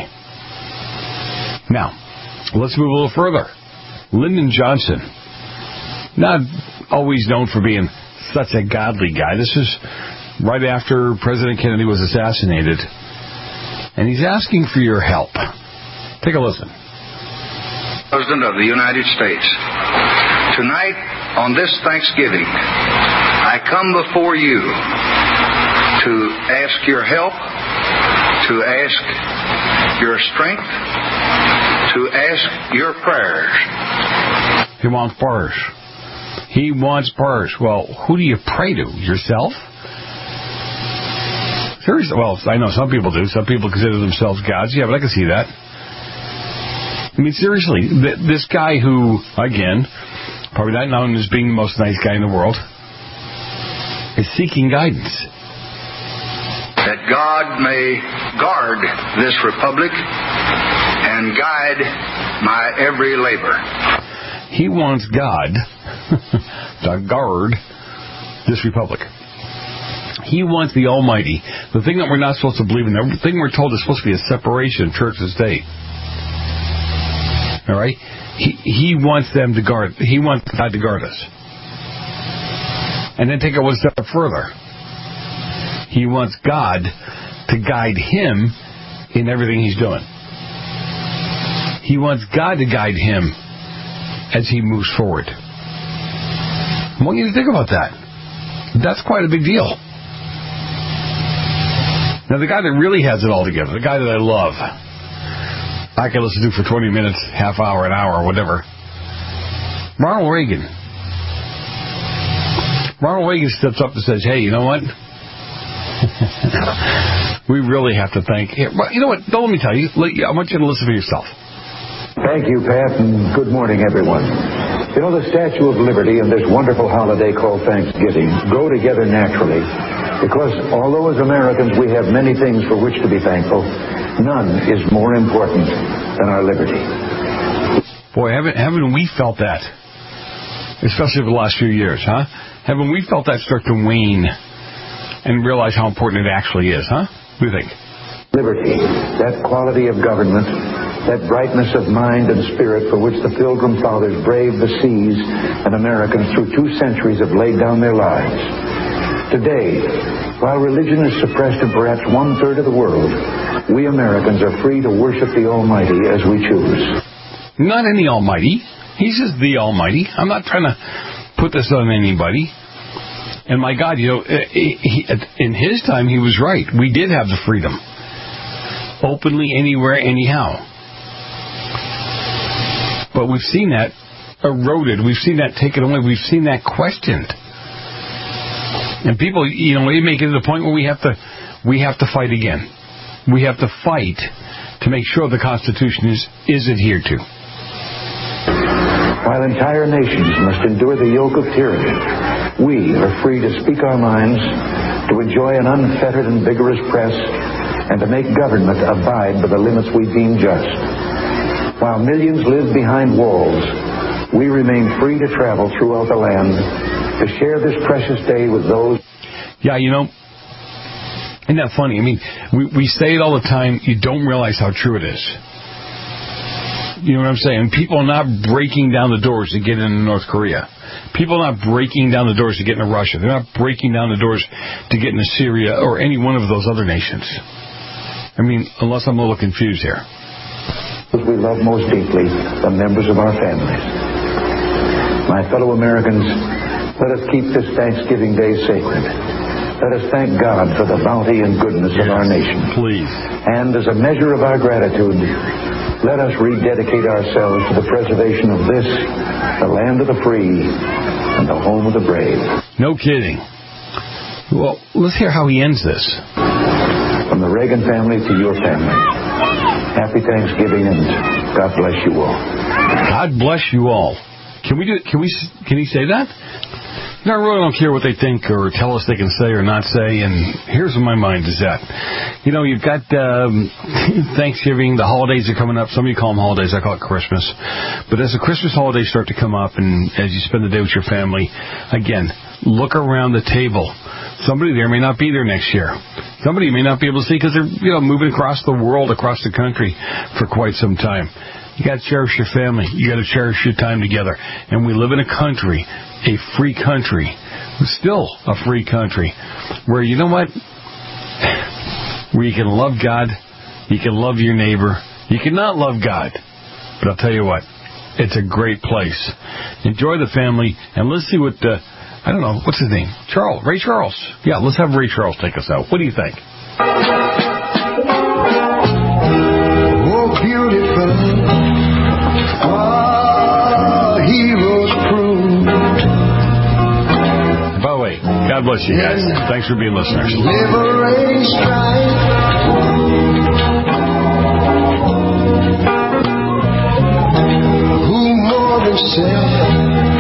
Now, let's move a little further. Lyndon Johnson, not always known for being such a godly guy. This is right after President Kennedy was assassinated. And he's asking for your help. Take a listen. President of the United States, tonight on this Thanksgiving, I come before you to ask your help, to ask your strength, to ask your prayers. He wants prayers. He wants prayers. Well, who do you pray to? Yourself? Seriously, well, I know some people do. Some people consider themselves gods. Yeah, but I can see that. I mean, seriously, th- this guy who, again, probably not known as being the most nice guy in the world, is seeking guidance. That God may guard this republic and guide my every labor. He wants God to guard this republic. He wants the Almighty. The thing that we're not supposed to believe in, the thing we're told is supposed to be a separation of church and state. All right? he, he wants them to guard, he wants God to guard us. And then take it one step further. He wants God to guide him in everything he's doing. He wants God to guide him as he moves forward. I want you to think about that. That's quite a big deal. Now, the guy that really has it all together, the guy that I love, I can listen to for twenty minutes, half hour, an hour, whatever, Ronald Reagan. Ronald Reagan steps up and says, hey, you know what? We really have to thank him. You know what? Don't let me tell you. I want you to listen for yourself. Thank you, Pat, and good morning, everyone. You know, the Statue of Liberty and this wonderful holiday called Thanksgiving go together naturally because although as Americans we have many things for which to be thankful, none is more important than our liberty. Boy, haven't, haven't we felt that? Especially over the last few years, huh? Haven't we felt that start to wane and realize how important it actually is, huh? What do you think? Liberty, that quality of government, that brightness of mind and spirit for which the Pilgrim Fathers braved the seas and Americans through two centuries have laid down their lives. Today, while religion is suppressed in perhaps one-third of the world, we Americans are free to worship the Almighty as we choose. Not any Almighty. He's just the Almighty. I'm not trying to put this on anybody. And my God, you know, he, in his time, he was right. We did have the freedom. Openly, anywhere, anyhow. But we've seen that eroded. We've seen that taken away. We've seen that questioned. And people, you know, they make it to the point where we have to, we have to fight again. We have to fight to make sure the Constitution is, is adhered to. While entire nations must endure the yoke of tyranny, we are free to speak our minds, to enjoy an unfettered and vigorous press, and to make government abide by the limits we deem just. While millions live behind walls, we remain free to travel throughout the land, to share this precious day with those... Yeah, you know, isn't that funny? I mean, we, we say it all the time, you don't realize how true it is. You know what I'm saying? People are not breaking down the doors to get into North Korea. People are not breaking down the doors to get into Russia. They're not breaking down the doors to get into Syria or any one of those other nations. I mean, unless I'm a little confused here. We love most deeply the members of our families. My fellow Americans, let us keep this Thanksgiving Day sacred. Let us thank God for the bounty and goodness yes, of our nation. Please. And as a measure of our gratitude, let us rededicate ourselves to the preservation of this, the land of the free, and the home of the brave. No kidding. Well, let's hear how he ends this. From the Reagan family to your family, happy Thanksgiving, and God bless you all. God bless you all. Can we do? Can we? Can he say that? No, I really don't care what they think or tell us they can say or not say. And here's where my mind is at. You know, you've got um, Thanksgiving. The holidays are coming up. Some of you call them holidays. I call it Christmas. But as the Christmas holidays start to come up and as you spend the day with your family, again, look around the table. Somebody there may not be there next year. Somebody you may not be able to see because they're, you know, moving across the world, across the country for quite some time. You got to cherish your family. You got to cherish your time together. And we live in a country, a free country, still a free country, where, you know what, where you can love God, you can love your neighbor, you cannot love God. But I'll tell you what, it's a great place. Enjoy the family, and let's see what, uh, I don't know, what's his name? Charles, Ray Charles. Yeah, let's have Ray Charles take us out. What do you think? Oh, beautiful. God bless you guys. Thanks for being listeners. Liberate strife. Who more than self